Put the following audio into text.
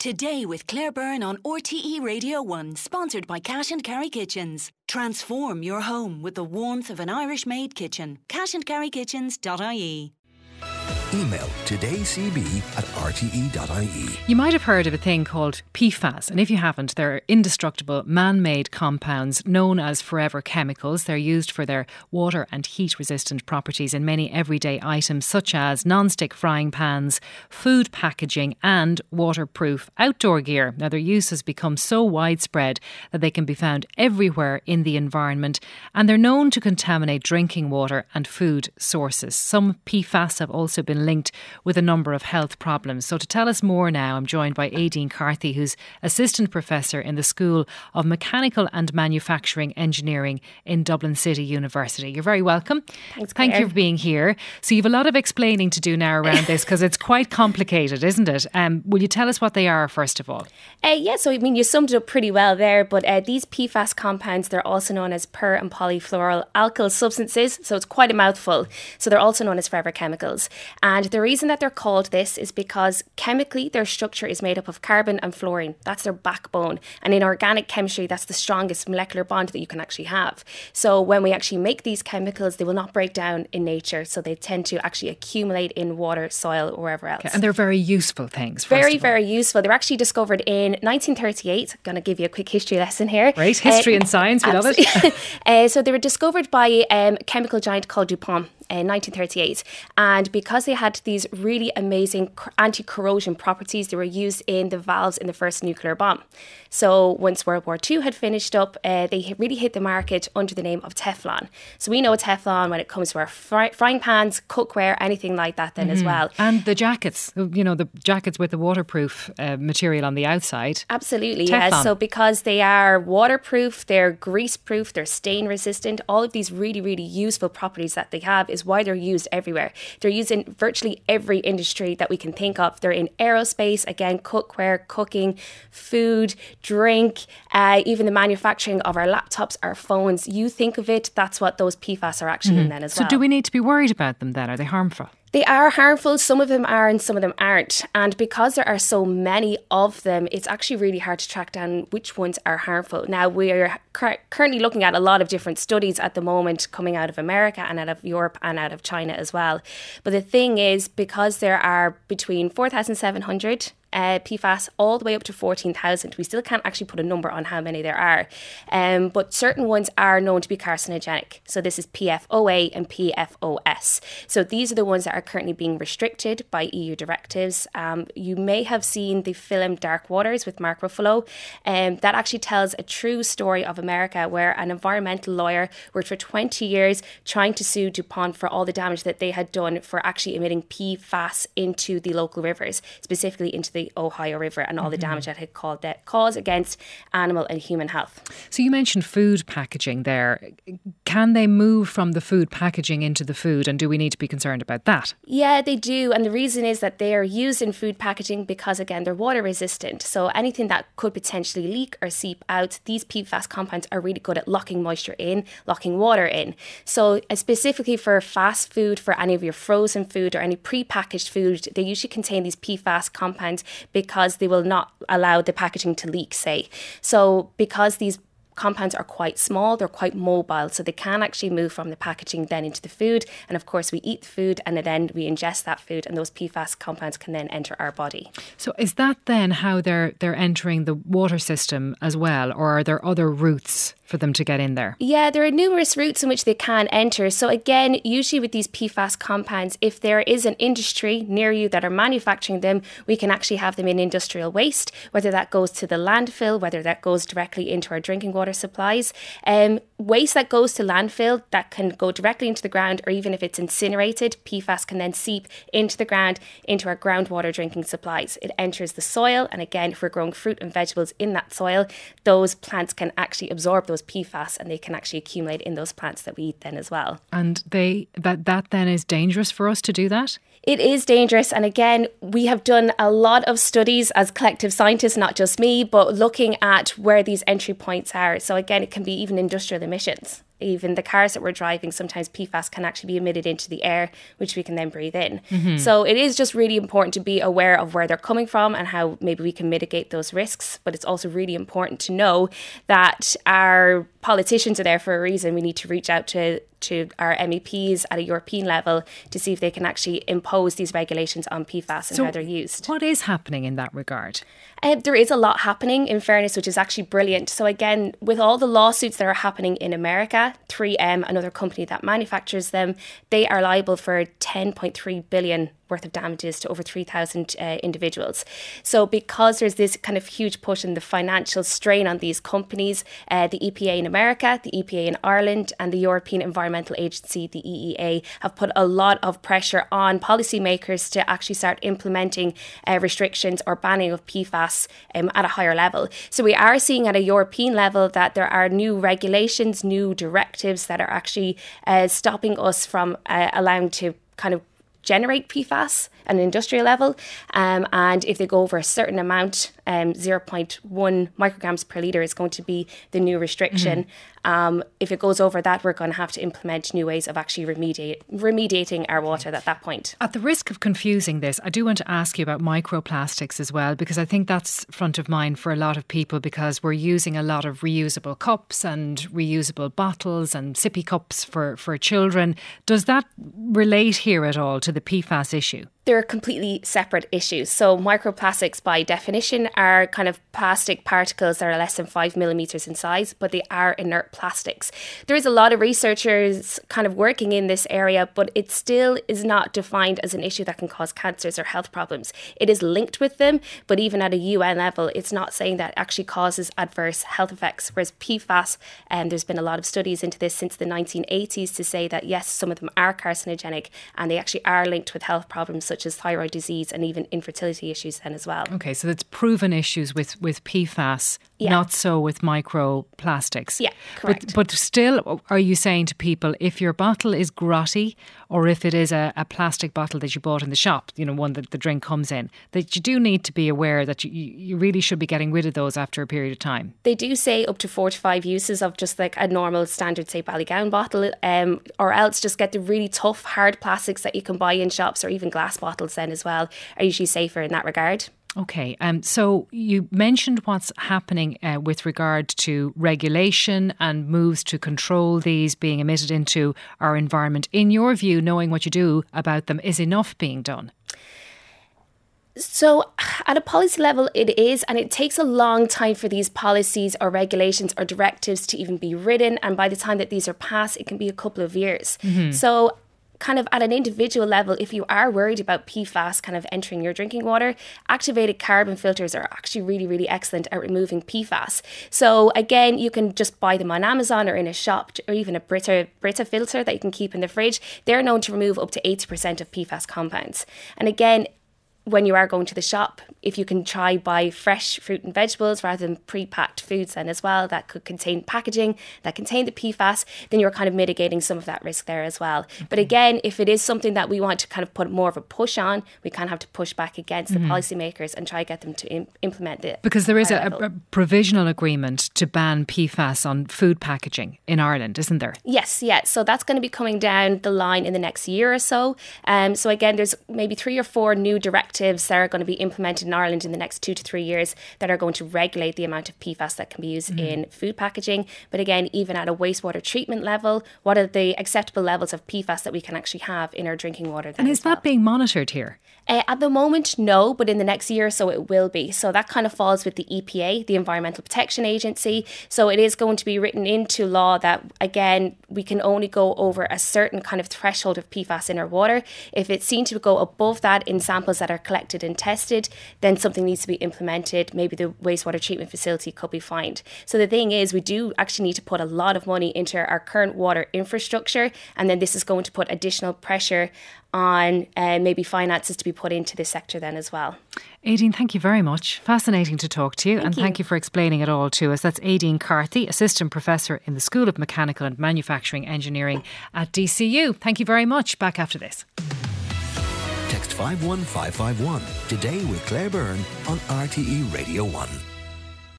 Today with Claire Byrne on RTE Radio 1, sponsored by Cash and Carry Kitchens. Transform your home with the warmth of an Irish-made kitchen. cashandcarrykitchens.ie. Email todayscb@rte.ie. You might have heard of a thing called PFAS, and if you haven't, they're indestructible man-made compounds known as forever chemicals. They're used for their water and heat-resistant properties in many everyday items such as non-stick frying pans, food packaging and waterproof outdoor gear. Now, their use has become so widespread that they can be found everywhere in the environment, and they're known to contaminate drinking water and food sources. Some PFAS have also been linked with a number of health problems. So to tell us more now, I'm joined by Aideen Carthy, who's Assistant Professor in the School of Mechanical and Manufacturing Engineering in Dublin City University. You're very welcome. Thanks, Thank you for being here. So you've a lot of explaining to do now around this because it's quite complicated, isn't it? Will you tell us what they are first of all? So you summed it up pretty well there, but these PFAS compounds, they're also known as per and polyfluoroalkyl substances, so it's quite a mouthful. So they're also known as forever chemicals. And the reason that they're called this is because chemically their structure is made up of carbon and fluorine. That's their backbone. And in organic chemistry, that's the strongest molecular bond that you can actually have. So when we actually make these chemicals, they will not break down in nature. So they tend to actually accumulate in water, soil, or wherever else. Okay. And they're very useful things. Very, very useful. They were actually discovered in 1938. I'm going to give you a quick history lesson here. Right, history and science, we love it. So they were discovered by a chemical giant called DuPont in 1938, and because they had these really amazing anti-corrosion properties, they were used in the valves in the first nuclear bomb. So once World War II had finished up, they really hit the market under the name of Teflon. So we know Teflon when it comes to our frying pans, cookware, anything like that then as well. And the jackets, the jackets with the waterproof material on the outside. Absolutely, Teflon. yes. So because they are waterproof, they're grease-proof, they're stain-resistant, all of these really, really useful properties that they have is why they're used everywhere. They're used in virtually every industry that we can think of. They're in aerospace, again, cookware, cooking, food, drink, even the manufacturing of our laptops, our phones. You think of it, that's what those PFAS are actually in then as well. So do we need to be worried about them then? Are they harmful? They are harmful. Some of them are and some of them aren't. And because there are so many of them, it's actually really hard to track down which ones are harmful. Now, we're currently looking at a lot of different studies at the moment coming out of America and out of Europe and out of China as well. But the thing is, because there are between 4,700 PFAS all the way up to 14,000. We still can't actually put a number on how many there are. But certain ones are known to be carcinogenic. So this is PFOA and PFOS. So these are the ones that are currently being restricted by EU directives. You may have seen the film Dark Waters with Mark Ruffalo. That actually tells a true story of America where an environmental lawyer worked for 20 years trying to sue DuPont for all the damage that they had done for actually emitting PFAS into the local rivers, specifically into the Ohio River, and all the damage that had caused against animal and human health. So you mentioned food packaging there. Can they move from the food packaging into the food, and do we need to be concerned about that? Yeah, they do. And the reason is that they are used in food packaging because, again, they're water resistant. So anything that could potentially leak or seep out, these PFAS compounds are really good at locking moisture in, locking water in. So specifically for fast food, for any of your frozen food or any pre-packaged food, they usually contain these PFAS compounds because they will not allow the packaging to leak, say. So because these compounds are quite small, they're quite mobile, so they can actually move from the packaging then into the food. And of course, we eat the food and then we ingest that food, and those PFAS compounds can then enter our body. So is that then how they're entering the water system as well, or are there other routes for them to get in there? Yeah, there are numerous routes in which they can enter. So again, usually with these PFAS compounds, if there is an industry near you that are manufacturing them, we can actually have them in industrial waste, whether that goes to the landfill, whether that goes directly into our drinking water supplies. Waste that goes to landfill, that can go directly into the ground, or even if it's incinerated, PFAS can then seep into the ground, into our groundwater drinking supplies. It enters the soil, and again, if we're growing fruit and vegetables in that soil, those plants can actually absorb those PFAS, and they can actually accumulate in those plants that we eat then as well. And that then is dangerous for us to do that? It is dangerous. And again, we have done a lot of studies as collective scientists, not just me, but looking at where these entry points are. So again, it can be even industrial emissions. even the cars that we're driving, sometimes PFAS can actually be emitted into the air, which we can then breathe in. So it is just really important to be aware of where they're coming from and how maybe we can mitigate those risks. But it's also really important to know that our politicians are there for a reason. We need to reach out to our MEPs at a European level to see if they can actually impose these regulations on PFAS and how they're used. What is happening in that regard? There is a lot happening, in fairness, which is actually brilliant. So again, with all the lawsuits that are happening in America, 3M, another company that manufactures them, they are liable for $10.3 billion worth of damages to over 3,000 individuals. So because there's this kind of huge push in the financial strain on these companies, the EPA in America, the EPA in Ireland, and the European Environmental Agency, the EEA, have put a lot of pressure on policymakers to actually start implementing restrictions or banning of PFAS at a higher level. So we are seeing at a European level that there are new regulations, new directives that are actually stopping us from allowing to kind of generate PFAS at an industrial level. And if they go over a certain amount, 0.1 micrograms per litre is going to be the new restriction. If it goes over that, we're going to have to implement new ways of actually remediating our water at that point. At the risk of confusing this, I do want to ask you about microplastics as well, because I think that's front of mind for a lot of people, because we're using a lot of reusable cups and reusable bottles and sippy cups for children. Does that relate here at all to the PFAS issue? They're completely separate issues. So microplastics, by definition, are kind of plastic particles that are less than 5 millimetres in size, but they are inert plastics. There is a lot of researchers kind of working in this area, but it still is not defined as an issue that can cause cancers or health problems. It is linked with them, but even at a UN level, it's not saying that it actually causes adverse health effects. Whereas PFAS, there's been a lot of studies into this since the 1980s to say that yes, some of them are carcinogenic and they actually are linked with health problems such as thyroid disease and even infertility issues then as well. Okay, so it's proven issues with PFAS, not so with microplastics. Yeah, correct. But still, are you saying to people, if your bottle is grotty, or if it is a plastic bottle that you bought in the shop, you know, one that the drink comes in, that you do need to be aware that you really should be getting rid of those after a period of time? They do say up to 4 to 5 uses of just like a normal standard, say, Ballygowan bottle, or else just get the really tough, hard plastics that you can buy in shops, or even glass bottles then as well, are usually safer in that regard. Okay, so you mentioned what's happening with regard to regulation and moves to control these being emitted into our environment. In your view, knowing what you do about them, is enough being done? So at a policy level, it is, and it takes a long time for these policies or regulations or directives to even be written. And by the time that these are passed, it can be a couple of years. So kind of at an individual level, if you are worried about PFAS kind of entering your drinking water, activated carbon filters are actually really, really excellent at removing PFAS. So again, you can just buy them on Amazon or in a shop, or even a Brita filter that you can keep in the fridge. They're known to remove up to 80% of PFAS compounds. And again, when you are going to the shop, if you can try buy fresh fruit and vegetables rather than pre-packed foods then as well that could contain packaging that contain the PFAS, then you're kind of mitigating some of that risk there as well. Okay. But again, if it is something that we want to kind of put more of a push on, we kind of have to push back against the policymakers and try to get them to implement it. Because there is a provisional agreement to ban PFAS on food packaging in Ireland, isn't there? Yes, yeah. So that's going to be coming down the line in the next year or so. So again, there's maybe 3 or 4 new directives that are going to be implemented in Ireland in the next 2 to 3 years that are going to regulate the amount of PFAS that can be used in food packaging. But again, even at a wastewater treatment level, what are the acceptable levels of PFAS that we can actually have in our drinking water? And is that being monitored here? At the moment, no, but in the next year or so it will be. So that kind of falls with the EPA, the Environmental Protection Agency. So it is going to be written into law that, again, we can only go over a certain kind of threshold of PFAS in our water. If it's seen to go above that in samples that are collected and tested, then something needs to be implemented. Maybe the wastewater treatment facility could be fined. So the thing is, we do actually need to put a lot of money into our current water infrastructure, and then this is going to put additional pressure on maybe finances to be put into this sector then as well. Aideen, thank you very much. Fascinating to talk to you. Thank you for explaining it all to us. That's Aideen Carthy, Assistant Professor in the School of Mechanical and Manufacturing Engineering at DCU. Thank you very much. Back after this. Text 51551 today with Claire Byrne on RTE Radio 1.